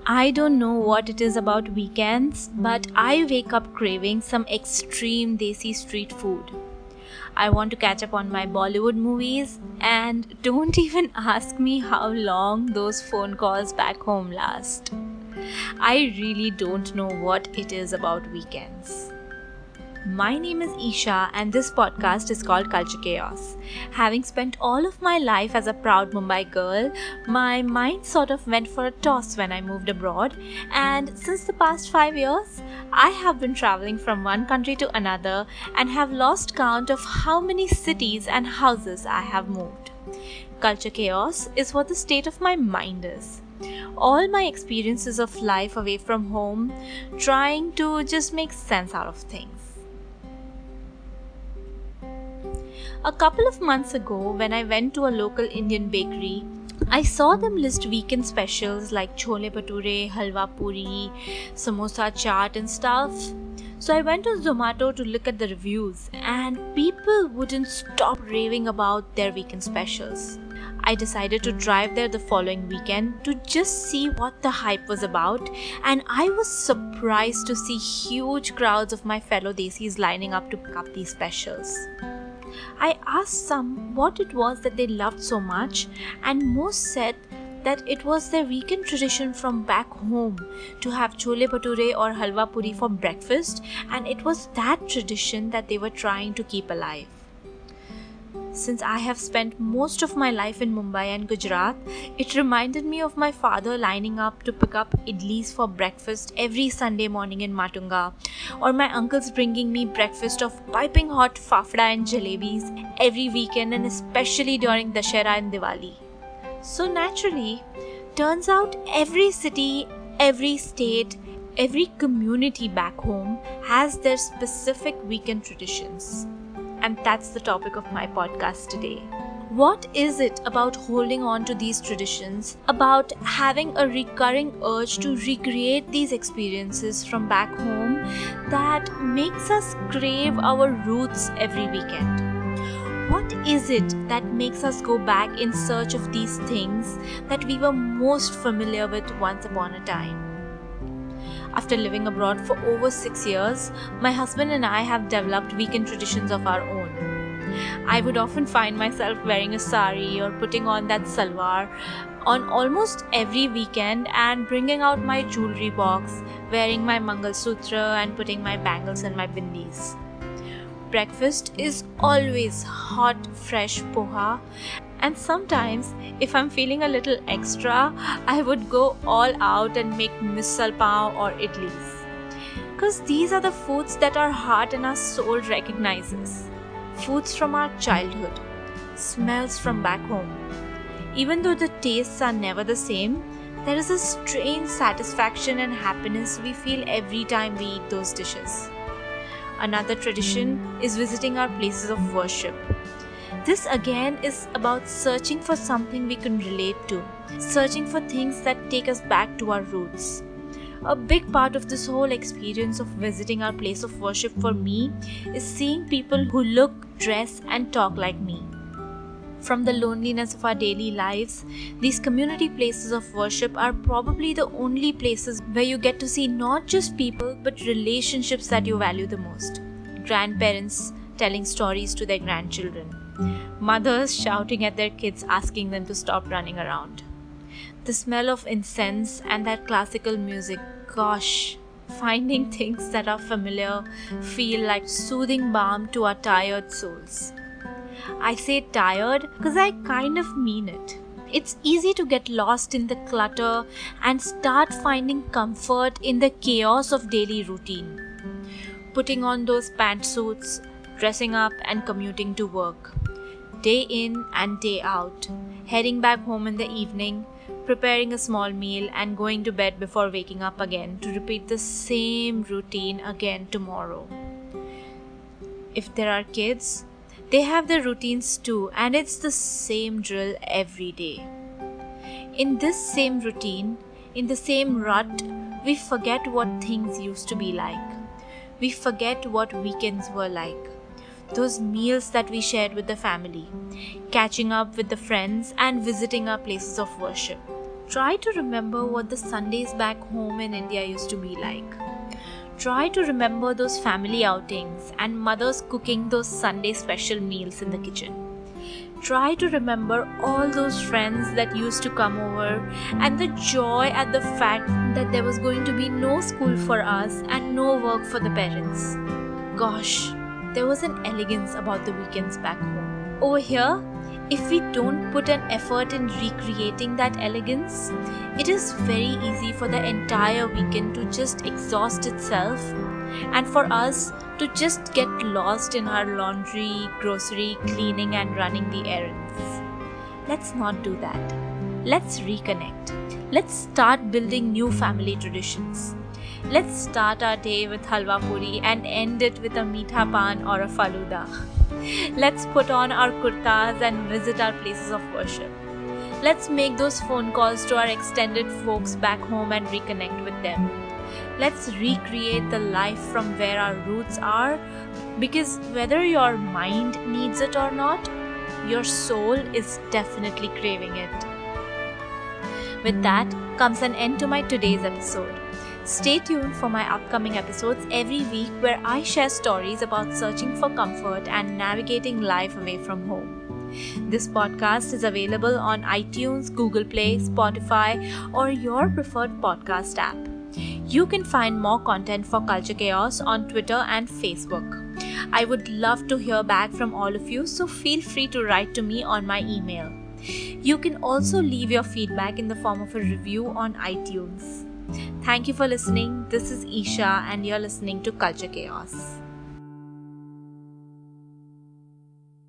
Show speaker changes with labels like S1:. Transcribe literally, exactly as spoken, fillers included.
S1: I don't know what it is about weekends, but I wake up craving some extreme desi street food. I want to catch up on my Bollywood movies, and don't even ask me how long those phone calls back home last. I really don't know what it is about weekends. My name is Isha, and this podcast is called Culture Chaos. Having spent all of my life as a proud Mumbai girl, my mind sort of went for a toss when I moved abroad, and since the past five years, I have been traveling from one country to another and have lost count of how many cities and houses I have moved. Culture Chaos is what the state of my mind is. All my experiences of life away from home, trying to just make sense out of things. A couple of months ago, when I went to a local Indian bakery, I saw them list weekend specials like chole bhature, halwa puri, samosa chaat and stuff. So I went on Zomato to look at the reviews, and people wouldn't stop raving about their weekend specials. I decided to drive there the following weekend to just see what the hype was about, and I was surprised to see huge crowds of my fellow Desis lining up to pick up these specials. I asked some what it was that they loved so much, and most said that it was their weekend tradition from back home to have chole bhature or halwa puri for breakfast, and it was that tradition that they were trying to keep alive. Since I have spent most of my life in Mumbai and Gujarat, it reminded me of my father lining up to pick up idlis for breakfast every Sunday morning in Matunga, or my uncles bringing me breakfast of piping hot fafda and jalebis every weekend, and especially during Dashera and Diwali. So naturally, turns out every city, every state, every community back home has their specific weekend traditions. And that's the topic of my podcast today. What is it about holding on to these traditions, about having a recurring urge to recreate these experiences from back home, that makes us crave our roots every weekend? What is it that makes us go back in search of these things that we were most familiar with once upon a time? After living abroad for over six years, my husband and I have developed weekend traditions of our own. I would often find myself wearing a sari or putting on that salwar on almost every weekend, and bringing out my jewelry box, wearing my Mangal Sutra and putting my bangles and my bindis. Breakfast is always hot, fresh poha, and sometimes, if I'm feeling a little extra, I would go all out and make misal pav or idlis. Because these are the foods that our heart and our soul recognizes. Foods from our childhood. Smells from back home. Even though the tastes are never the same, there is a strange satisfaction and happiness we feel every time we eat those dishes. Another tradition is visiting our places of worship. This again is about searching for something we can relate to, searching for things that take us back to our roots. A big part of this whole experience of visiting our place of worship for me is seeing people who look, dress, and talk like me. From the loneliness of our daily lives, these community places of worship are probably the only places where you get to see not just people but relationships that you value the most. Grandparents telling stories to their grandchildren. Mothers shouting at their kids, asking them to stop running around. The smell of incense and that classical music, gosh, finding things that are familiar feel like soothing balm to our tired souls. I say tired because I kind of mean it. It's easy to get lost in the clutter and start finding comfort in the chaos of daily routine. Putting on those pantsuits, dressing up and commuting to work. Day in and day out, heading back home in the evening, preparing a small meal and going to bed before waking up again to repeat the same routine again tomorrow. If there are kids, they have their routines too, and it's the same drill every day. In this same routine, in the same rut, we forget what things used to be like. We forget what weekends were like. Those meals that we shared with the family, catching up with the friends and visiting our places of worship. Try to remember what the Sundays back home in India used to be like. Try to remember those family outings and mothers cooking those Sunday special meals in the kitchen. Try to remember all those friends that used to come over and the joy at the fact that there was going to be no school for us and no work for the parents. Gosh, there was an elegance about the weekends back home. Over here, if we don't put an effort in recreating that elegance, it is very easy for the entire weekend to just exhaust itself and for us to just get lost in our laundry, grocery, cleaning and running the errands. Let's not do that. Let's reconnect. Let's start building new family traditions. Let's start our day with halwa puri and end it with a meetha pan or a faluda. Let's put on our kurtas and visit our places of worship. Let's make those phone calls to our extended folks back home and reconnect with them. Let's recreate the life from where our roots are, because whether your mind needs it or not, your soul is definitely craving it. With that comes an end to my today's episode. Stay tuned for my upcoming episodes every week where I share stories about searching for comfort and navigating life away from home. This podcast is available on iTunes, Google Play, Spotify, or your preferred podcast app. You can find more content for Culture Chaos on Twitter and Facebook. I would love to hear back from all of you, so feel free to write to me on my email. You can also leave your feedback in the form of a review on iTunes. Thank you for listening. This is Isha and you're listening to Culture Chaos.